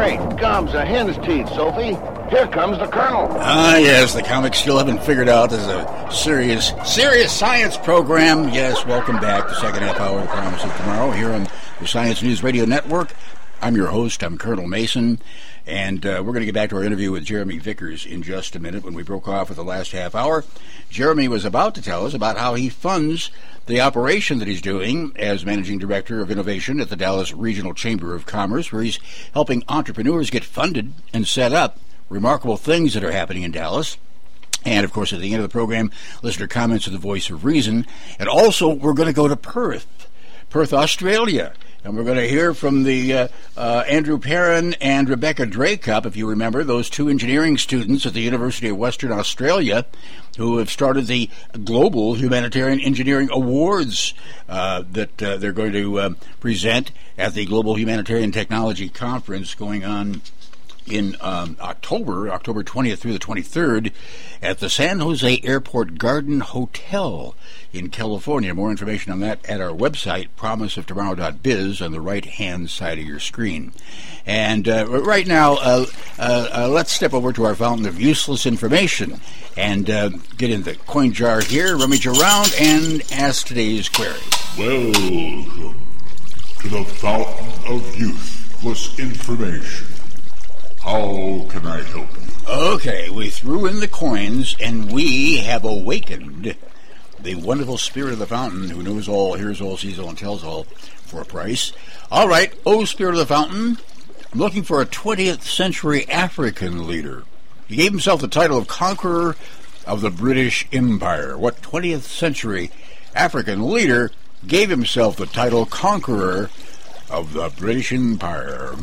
Great gums, a hen's teeth, Sophie. Here comes the Colonel. Ah, yes, the comics still haven't figured out there's a serious science program. Yes, welcome back. The second half hour of the Promise of Tomorrow here on the Science News Radio Network. I'm your host. I'm Colonel Mason. And we're going to get back to our interview with Jeremy Vickers in just a minute. When we broke off with the last half hour, Jeremy was about to tell us about how he funds the operation that he's doing as Managing Director of Innovation at the Dallas Regional Chamber of Commerce, where he's helping entrepreneurs get funded and set up remarkable things that are happening in Dallas. And, of course, at the end of the program, listener comments of the Voice of Reason. And also, we're going to go to Perth, Australia. And we're going to hear from the Andrew Perrin and Rebecca Dracup, if you remember, those two engineering students at the University of Western Australia who have started the Global Humanitarian Engineering Awards that they're going to present at the Global Humanitarian Technology Conference going on in October 20th through the 23rd at the San Jose Airport Garden Hotel in California. More information on that at our website, promiseoftomorrow.biz, on the right-hand side of your screen. And right now, let's step over to our fountain of useless information and get in the coin jar here, rummage around, and ask today's query. Welcome to the fountain of useless information. How can I help you? Okay, we threw in the coins, and we have awakened the wonderful spirit of the fountain who knows all, hears all, sees all, and tells all for a price. All right, spirit of the fountain, I'm looking for a 20th century African leader. He gave himself the title of Conqueror of the British Empire. What 20th century African leader gave himself the title Conqueror of the British Empire?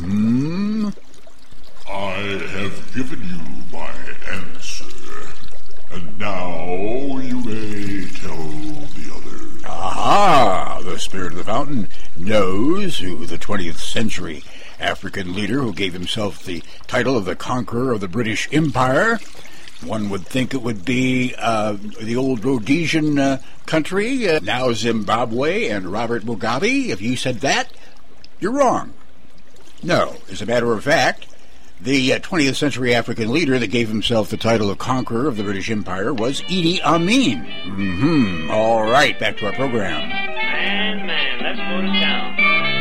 I have given you my answer, and now you may tell the others. Aha! The spirit of the fountain knows who the 20th century African leader who gave himself the title of the Conqueror of the British Empire. One would think it would be the old Rhodesian country, now Zimbabwe, and Robert Mugabe. If you said that, you're wrong. No, as a matter of fact, the 20th century African leader that gave himself the title of Conqueror of the British Empire was Idi Amin. All right, back to our program. Man, let's go to town.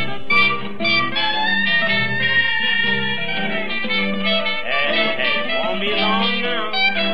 Hey, won't be long now.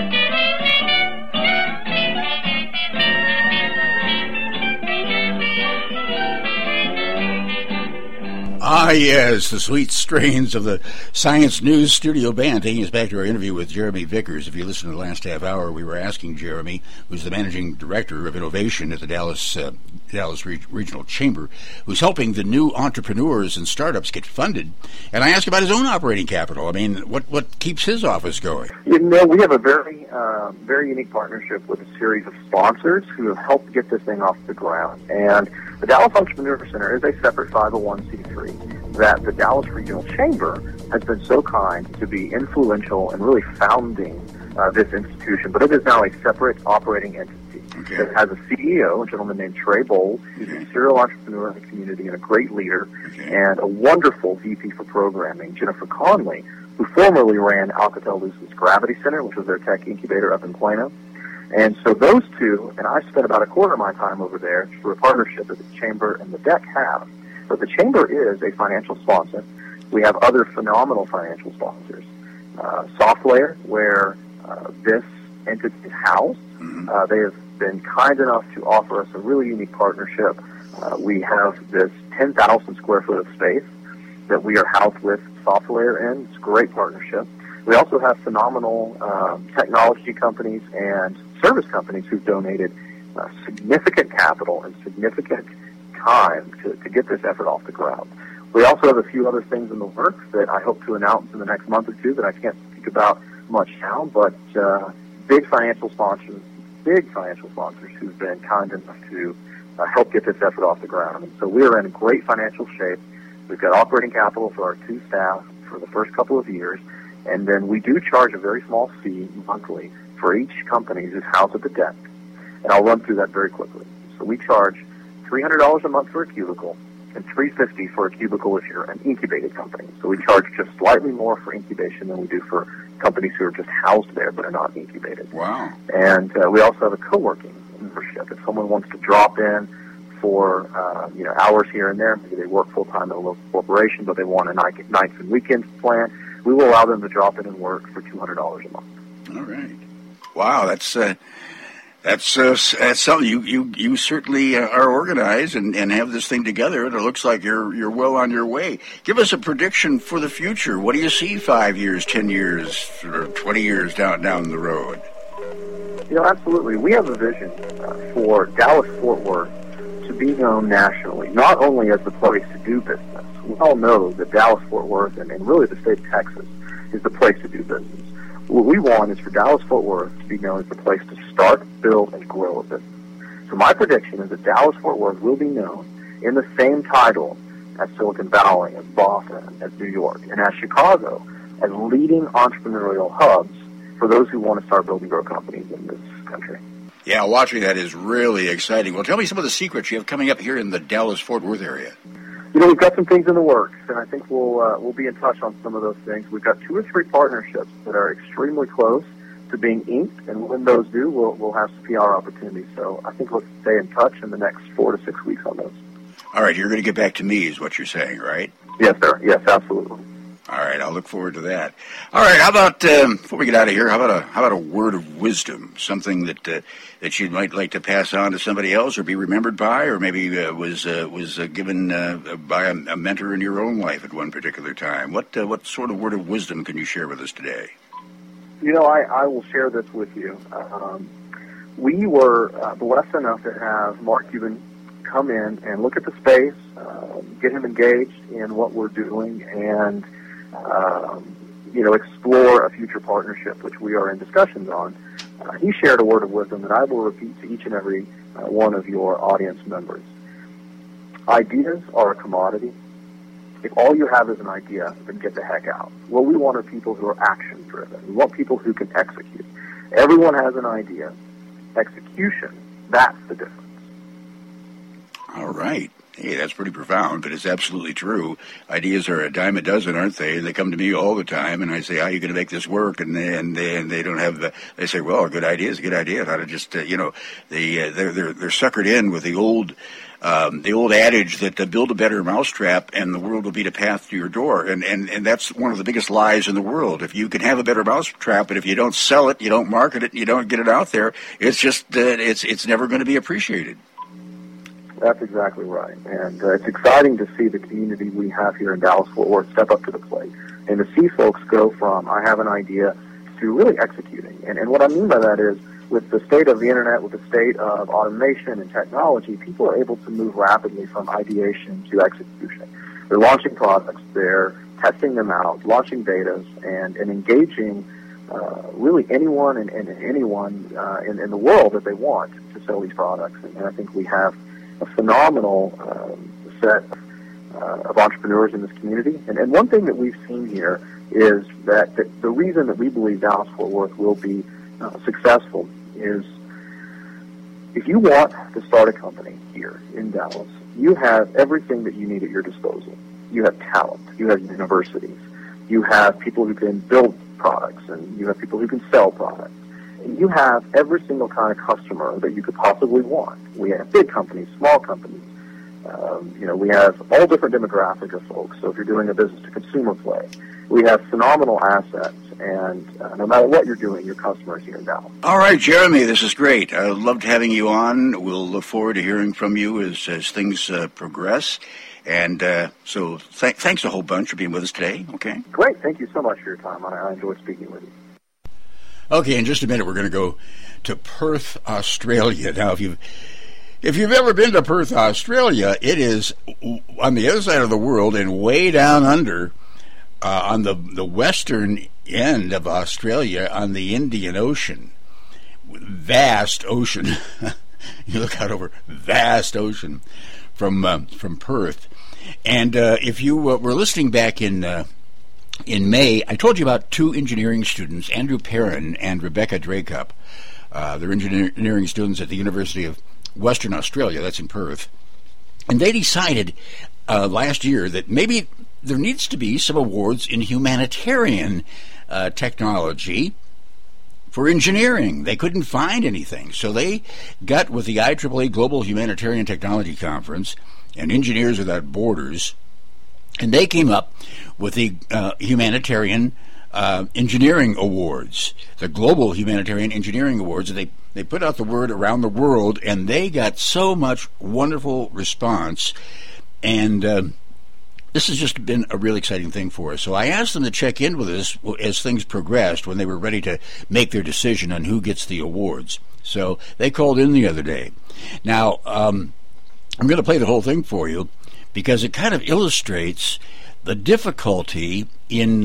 Ah, yes, the sweet strains of the Science News Studio Band, taking us back to our interview with Jeremy Vickers. If you listened to the last half hour, we were asking Jeremy, who's the Managing Director of Innovation at the Dallas Regional Chamber, who's helping the new entrepreneurs and startups get funded. And I asked about his own operating capital. I mean, what keeps his office going? You know, we have a very unique partnership with a series of sponsors who have helped get this thing off the ground. And the Dallas Entrepreneur Center is a separate 501c3 that the Dallas Regional Chamber has been so kind to be influential in really founding this institution. But it is now a separate operating entity. Okay. It has a CEO, a gentleman named Trey Bowles, who's a serial entrepreneur in the community and a great leader, and a wonderful VP for programming, Jennifer Conley, who formerly ran Alcatel-Luce's Gravity Center, which was their tech incubator up in Plano. And so those two, and I spent about a quarter of my time over there through a partnership that the Chamber and the DEC have. But the Chamber is a financial sponsor. We have other phenomenal financial sponsors. Software, where this entity is housed. They have been kind enough to offer us a really unique partnership. We have this 10,000 square foot of space that we are housed with software in. It's a great partnership. We also have phenomenal technology companies and service companies who've donated significant capital and significant time to get this effort off the ground. We also have a few other things in the works that I hope to announce in the next month or two that I can't speak about much now, but big financial sponsors who've been kind enough to help get this effort off the ground. And so we are in great financial shape. We've got operating capital for our two staff for the first couple of years, and then we do charge a very small fee monthly for each company who's housed at the desk. And I'll run through that very quickly. So we charge $300 a month for a cubicle, and $350 for a cubicle if you're an incubated company. So we charge just slightly more for incubation than we do for companies who are just housed there but are not incubated. Wow. And we also have a co-working membership. If someone wants to drop in for hours here and there, maybe they work full-time at a local corporation, but they want a nights and weekends plan, we will allow them to drop in and work for $200 a month. All right. Wow, that's something. You certainly are organized and have this thing together, and it looks like you're well on your way. Give us a prediction for the future. What do you see 5 years, 10 years, or 20 years down the road? Absolutely. We have a vision for Dallas-Fort Worth to be known nationally, not only as the place to do business. We all know that Dallas-Fort Worth and really the state of Texas is the place to do business. What we want is for Dallas-Fort Worth to be known as the place to start, build, and grow a business. So my prediction is that Dallas-Fort Worth will be known in the same title as Silicon Valley, as Boston, as New York, and as Chicago, as leading entrepreneurial hubs for those who want to start building grow companies in this country. Yeah, watching that is really exciting. Well, tell me some of the secrets you have coming up here in the Dallas-Fort Worth area. We've got some things in the works, and I think we'll be in touch on some of those things. We've got 2 or 3 partnerships that are extremely close to being inked, and when those do, we'll have some PR opportunities. So I think let's stay in touch in the next 4 to 6 weeks on those. All right, you're going to get back to me is what you're saying, right? Yes, sir. Yes, absolutely. All right, I'll look forward to that. All right, how about before we get out of here, how about a word of wisdom, something that you might like to pass on to somebody else, or be remembered by, or maybe was given by a mentor in your own life at one particular time. What sort of word of wisdom can you share with us today? I will share this with you. We were blessed enough to have Mark Cuban come in and look at the space, get him engaged in what we're doing, and explore a future partnership, which we are in discussions on. He shared a word of wisdom that I will repeat to each and every one of your audience members. Ideas are a commodity. If all you have is an idea, then get the heck out. What we want are people who are action-driven. We want people who can execute. Everyone has an idea. Execution, that's the difference. All right. Hey, that's pretty profound, but it's absolutely true. Ideas are a dime a dozen, aren't they? They come to me all the time, and I say, "How are you going to make this work?" And they don't have they say, "Well, a good idea is a good idea." How to just they're suckered in with the old adage that build a better mousetrap and the world will beat a path to your door, and that's one of the biggest lies in the world. If you can have a better mousetrap, but if you don't sell it, you don't market it, and you don't get it out there, it's just it's never going to be appreciated. That's exactly right. And it's exciting to see the community we have here in Dallas-Fort Worth step up to the plate and to see folks go from, I have an idea, to really executing. And what I mean by that is, with the state of the Internet, with the state of automation and technology, people are able to move rapidly from ideation to execution. They're launching products, they're testing them out, launching betas, and engaging really anyone and anyone in the world that they want to sell these products. And I think we have a phenomenal set of entrepreneurs in this community. And one thing that we've seen here is that the reason that we believe Dallas-Fort Worth will be successful is if you want to start a company here in Dallas, you have everything that you need at your disposal. You have talent. You have universities. You have people who can build products, and you have people who can sell products. You have every single kind of customer that you could possibly want. We have big companies, small companies. We have all different demographic of folks. So if you're doing a business-to-consumer play, we have phenomenal assets. And no matter what you're doing, your customers here in Dallas. All right, Jeremy, this is great. I loved having you on. We'll look forward to hearing from you as things progress. And so thanks a whole bunch for being with us today. Okay. Great. Thank you so much for your time. I enjoyed speaking with you. Okay, in just a minute, we're going to go to Perth, Australia. Now, if you've ever been to Perth, Australia, it is on the other side of the world and way down under on the western end of Australia on the Indian Ocean. Vast ocean. You look out over vast ocean from Perth. And if you were listening back in May, I told you about 2 engineering students, Andrew Perrin and Rebecca Dracup. They're engineering students at the University of Western Australia, that's in Perth. And they decided last year that maybe there needs to be some awards in humanitarian technology for engineering. They couldn't find anything, so they got with the IEEE Global Humanitarian Technology Conference and Engineers Without Borders, and they came up with the Humanitarian Engineering Awards, the Global Humanitarian Engineering Awards. They put out the word around the world, and they got so much wonderful response, and this has just been a really exciting thing for us. So I asked them to check in with us as things progressed when they were ready to make their decision on who gets the awards. So they called in the other day. Now, I'm going to play the whole thing for you because it kind of illustrates the difficulty in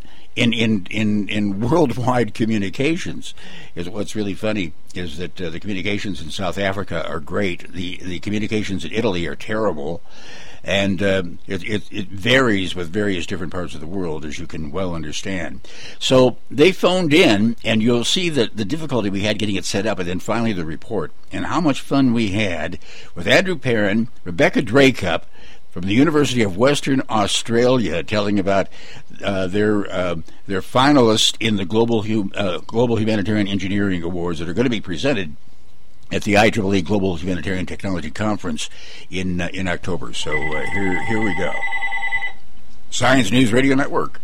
worldwide communications. What's really funny is that the communications in South Africa are great. The communications in Italy are terrible. And it varies with various different parts of the world, as you can well understand. So they phoned in, and you'll see the difficulty we had getting it set up, and then finally the report, and how much fun we had with Andrew Perrin, Rebecca Dracup from the University of Western Australia, telling about their finalists in the Global Humanitarian Engineering Awards that are going to be presented at the IEEE Global Humanitarian Technology Conference in October. So here we go. Science News Radio Network.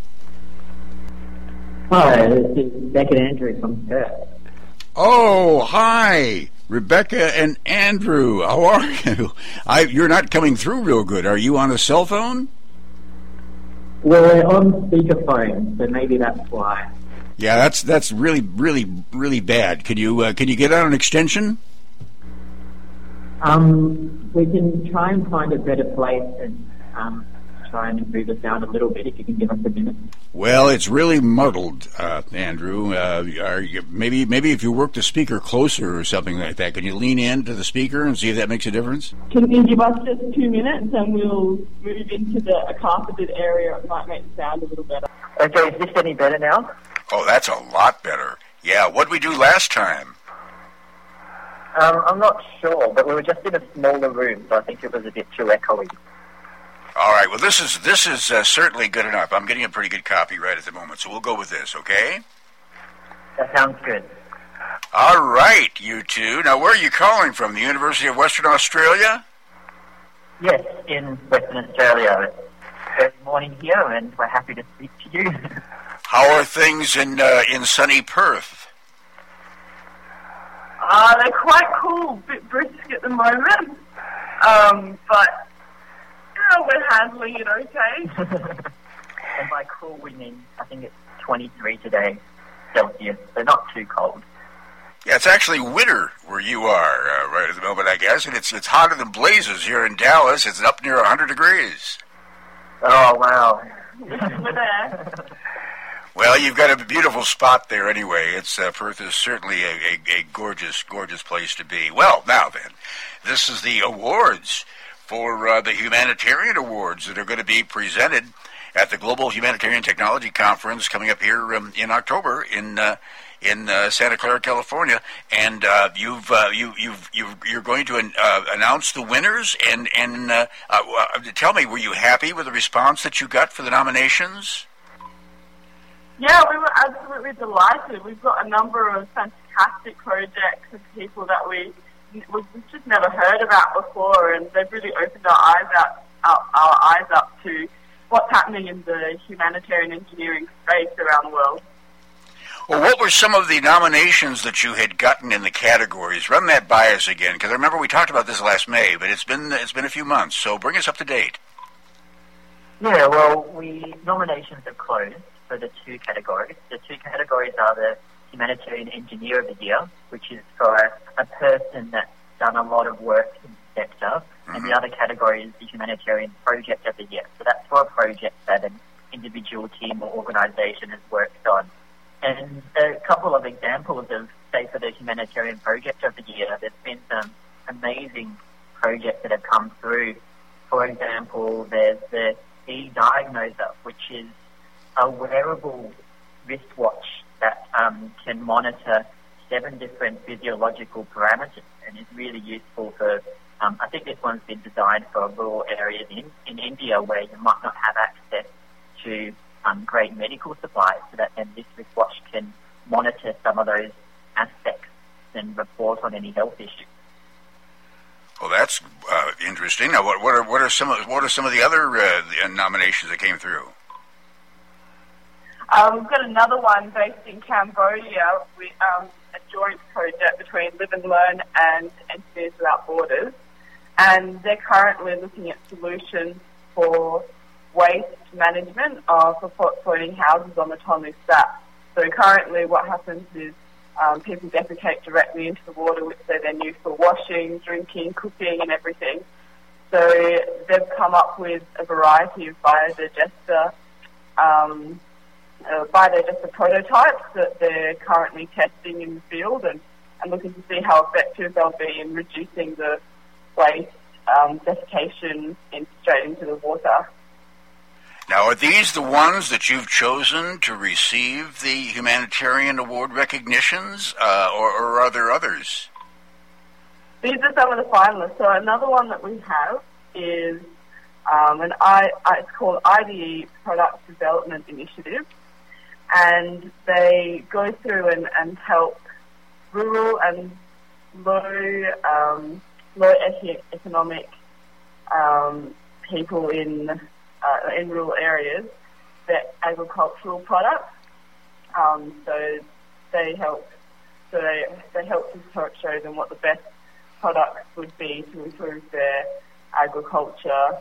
Hi, this is Rebecca and Andrew from Perth. Oh, hi, Rebecca and Andrew. How are you? You're not coming through real good. Are you on a cell phone? Well, we're on speakerphone, so maybe that's why. Yeah, that's really, really, really bad. Can you get on an extension? We can try and find a better place and try and improve the sound a little bit if you can give us a minute. Well, it's really muddled, Andrew. Maybe if you work the speaker closer or something like that, can you lean into the speaker and see if that makes a difference? Can you give us just 2 minutes and we'll move into a carpeted area? It might make the sound a little better. Okay, is this any better now? Oh, that's a lot better. Yeah, what'd we do last time? I'm not sure, but we were just in a smaller room, so I think it was a bit too echoey. All right, well, this is certainly good enough. I'm getting a pretty good copy right at the moment, so we'll go with this, okay? That sounds good. All right, you two. Now, where are you calling from? The University of Western Australia? Yes, in Western Australia. It's early morning here, and we're happy to speak to you. How are things in sunny Perth? They're quite cool, a bit brisk at the moment, but we're handling it okay. And by cool we mean, I think it's 23 today, Celsius, so not too cold. Yeah, it's actually winter where you are right at the moment, I guess, and it's hotter than blazes here in Dallas. It's up near 100 degrees. Oh, wow. We're there. Well, you've got a beautiful spot there anyway. Perth is certainly a gorgeous, gorgeous place to be. Well, now then, this is the awards for the Humanitarian Awards that are going to be presented at the Global Humanitarian Technology Conference coming up here in October in Santa Clara, California. And you're going to announce the winners. And tell me, were you happy with the response that you got for the nominations? Yeah, we were absolutely delighted. We've got a number of fantastic projects and people that we've just never heard about before, and they've really opened our eyes up to what's happening in the humanitarian engineering space around the world. Well, what were some of the nominations that you had gotten in the categories? Run that by us again, because I remember we talked about this last May, but it's been a few months, so bring us up to date. Yeah, well, nominations are closed for the two categories. The two categories are the Humanitarian Engineer of the Year, which is for a person that's done a lot of work in the sector, and the other category is the Humanitarian Project of the Year. So that's for a project that an individual team or organisation has worked on. And a couple of examples of, say, for the Humanitarian Project of the Year, there's been some amazing projects that have come through. For example, there's the eDiagnoser, which is a wearable wristwatch that can monitor 7 different physiological parameters and is really useful for I think this one's been designed for rural areas in India where you might not have access to great medical supplies, so that then this wristwatch can monitor some of those aspects and report on any health issues. Well, that's interesting. Now, what are some of the other nominations that came through? We've got another one based in Cambodia with a joint project between Live and Learn and Engineers Without Borders, and they're currently looking at solutions for waste management for floating houses on the Tonle Sap. So currently, what happens is people defecate directly into the water, which they then use for washing, drinking, cooking, and everything. So they've come up with a variety of biodigester prototypes that they're currently testing in the field and looking to see how effective they'll be in reducing the waste defecation straight into the water. Now, are these the ones that you've chosen to receive the humanitarian award recognitions, or are there others? These are some of the finalists. So another one that we have is it's called IDE Product Development Initiative, and they go through and help rural and low economic people in rural areas that agricultural products. So they help to show them what the best products would be to improve their agriculture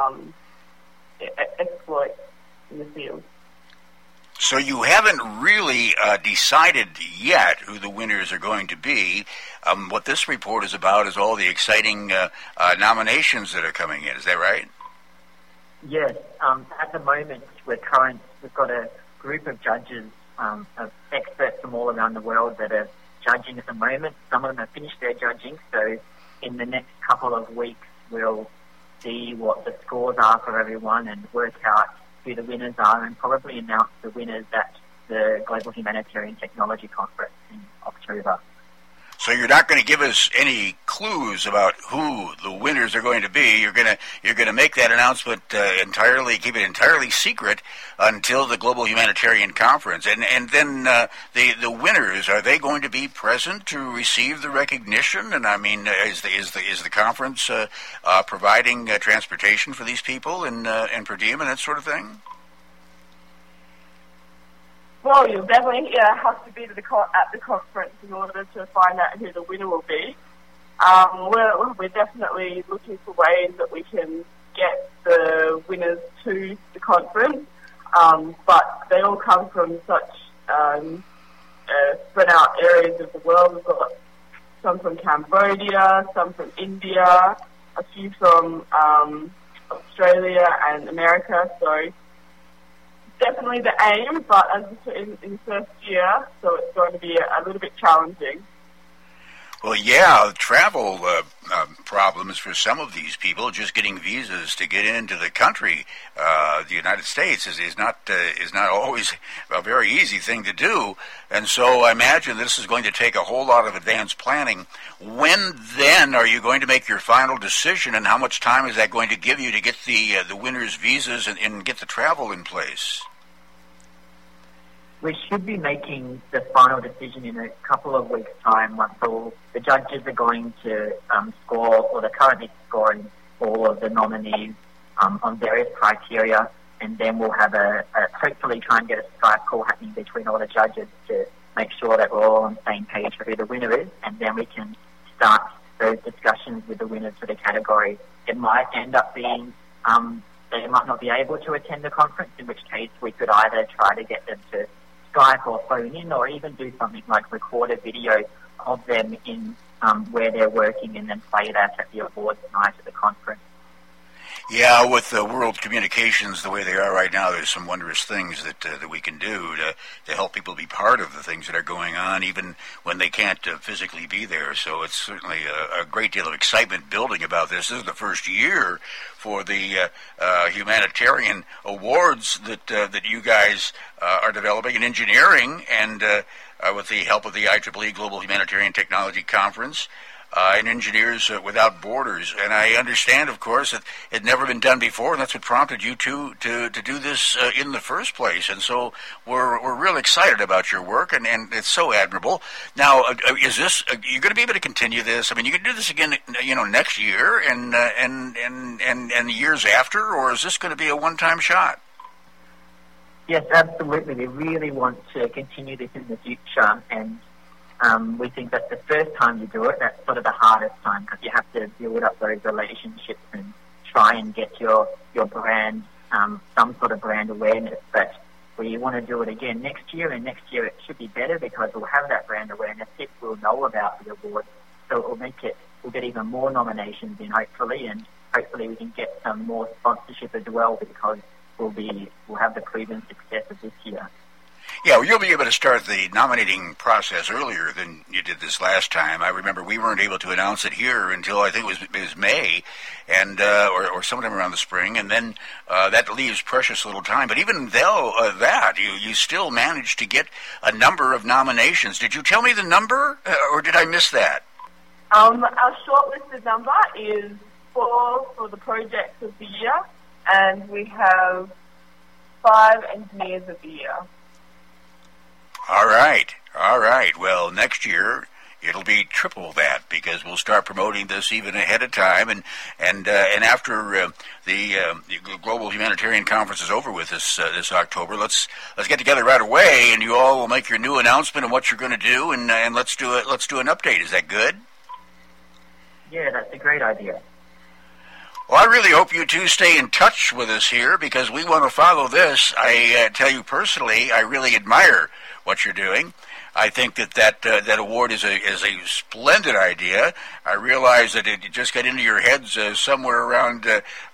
exploits in the field. So you haven't really decided yet who the winners are going to be. What this report is about is all the exciting nominations that are coming in. Is that right? Yes. At the moment, we've got a group of judges, of experts from all around the world that are judging at the moment. Some of them have finished their judging, so in the next couple of weeks we'll see what the scores are for everyone and work out who the winners are, and probably announce the winners at the Global Humanitarian Technology Conference in October. So you're not going to give us any clues about who the winners are going to be. You're going to make that announcement keep it entirely secret until the Global Humanitarian Conference. And then the winners, are they going to be present to receive the recognition? And I mean, is the conference providing transportation for these people and per diem and that sort of thing? Well, you'll definitely have to be at the conference in order to find out who the winner will be. We're definitely looking for ways that we can get the winners to the conference, but they all come from such spread out areas of the world. We've got some from Cambodia, some from India, a few from Australia and America, so definitely the aim, but as in the first year, so it's going to be a little bit challenging. Well, yeah, travel problems for some of these people. Just getting visas to get into the country, the United States, is not always a very easy thing to do. And so I imagine this is going to take a whole lot of advanced planning. When then are you going to make your final decision, and how much time is that going to give you to get the winners' visas and get the travel in place? We should be making the final decision in a couple of weeks' time once all the judges are going to score, or they're currently scoring all of the nominees on various criteria, and then we'll have hopefully try and get a Skype call happening between all the judges to make sure that we're all on the same page for who the winner is, and then we can start those discussions with the winners for the category. It might end up being they might not be able to attend the conference, in which case we could either try to get them to Skype or phone in, or even do something like record a video of them in where they're working and then play that at the awards night at the conference. Yeah, with the world communications the way they are right now, there's some wondrous things that we can do to help people be part of the things that are going on, even when they can't physically be there. So it's certainly a great deal of excitement building about this. This is the first year for the humanitarian awards that you guys are developing in engineering, and with the help of the IEEE Global Humanitarian Technology Conference. and Engineers Without Borders. And I understand, of course, that it had never been done before, and that's what prompted you to do this in the first place. And so we're real excited about your work, and it's so admirable. Now, is this you're going to be able to continue this? I mean, you can do this again, next year and years after, or is this going to be a one-time shot? Yes, absolutely. We really want to continue this in the future, and we think that the first time you do it, that's sort of the hardest time, because you have to build up those relationships and try and get your brand, some sort of brand awareness. But we want to do it again next year, and next year it should be better because we'll have that brand awareness. People will know about the award, so it will we'll get even more nominations in, hopefully, and hopefully we can get some more sponsorship as well, because we'll have the proven success of this year. Yeah, well, you'll be able to start the nominating process earlier than you did this last time. I remember we weren't able to announce it here until I think it was May, and or sometime around the spring, and then that leaves precious little time. But even though you still managed to get a number of nominations. Did you tell me the number, or did I miss that? Our shortlisted number is 4 for the project of the year, and we have 5 engineers of the year. All right. Well, next year it'll be triple that, because we'll start promoting this even ahead of time, and after the Global Humanitarian Conference is over with this October, let's get together right away, and you all will make your new announcement of what you're going to do, and let's do an update. Is that good? Yeah, that's a great idea. Well, I really hope you two stay in touch with us here, because we want to follow this. I tell you personally, I really admire what you're doing. I think that award is a splendid idea. I realize that it just got into your heads somewhere around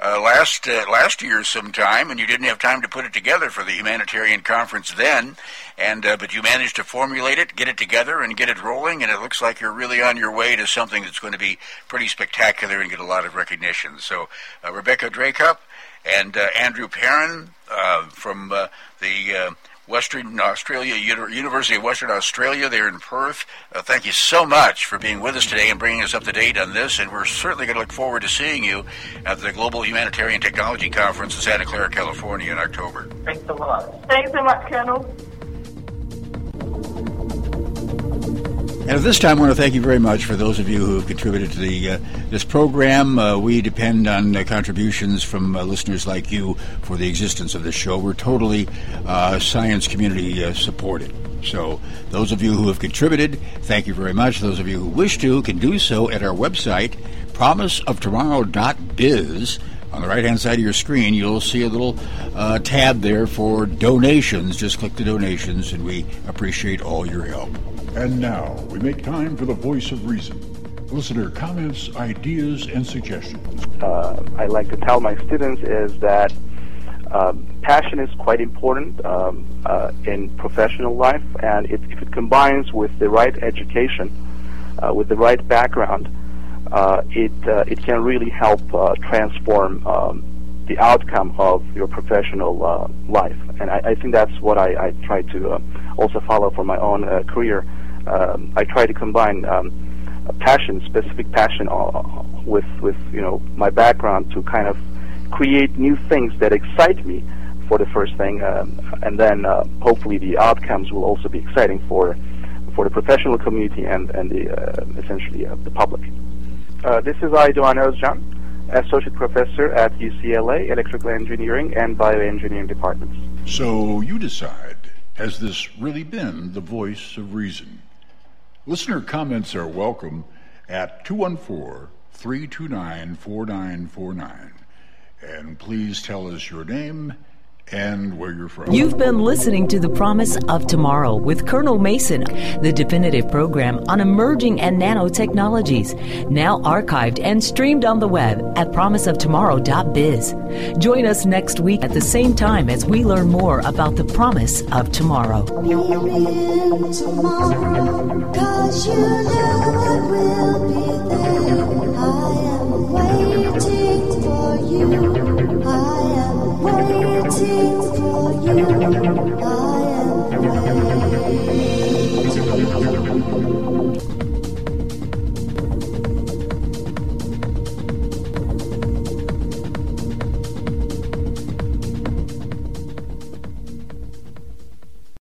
last year sometime, and you didn't have time to put it together for the humanitarian conference then. And but you managed to formulate it, get it together, and get it rolling. And it looks like you're really on your way to something that's going to be pretty spectacular and get a lot of recognition. So Rebecca Dracup and Andrew Perrin from the Western Australia, University of Western Australia, there in Perth. Thank you so much for being with us today and bringing us up to date on this, and we're certainly going to look forward to seeing you at the Global Humanitarian Technology Conference in Santa Clara, California in October. Thanks a lot. Thanks so much, Colonel. And at this time, I want to thank you very much for those of you who have contributed to this program. We depend on contributions from listeners like you for the existence of this show. We're totally science community supported. So those of you who have contributed, thank you very much. Those of you who wish to can do so at our website, promiseoftomorrow.biz. On the right-hand side of your screen, you'll see a little tab there for donations. Just click the donations, and we appreciate all your help. And now, we make time for the Voice of Reason. Listener comments, ideas, and suggestions. I like to tell my students is that passion is quite important in professional life, and if it combines with the right education, with the right background, it can really help transform the outcome of your professional life. And I think that's what I try to also follow for my own career. I try to combine passion, specific passion, with my background to kind of create new things that excite me for the first thing, and then hopefully the outcomes will also be exciting for the professional community and the essentially the public. This is Aydoğan Özcan, Associate Professor at UCLA Electrical Engineering and Bioengineering Departments. So you decide, has this really been the Voice of Reason? Listener comments are welcome at 214-329-4949. And please tell us your name and where you're from. You've been listening to The Promise of Tomorrow with Colonel Mason, the definitive program on emerging and nanotechnologies, now archived and streamed on the web at promiseoftomorrow.biz. Join us next week at the same time as we learn more about the promise of tomorrow. Maybe tomorrow, 'cause you know I will be there. I am waiting for you. I am waiting for you.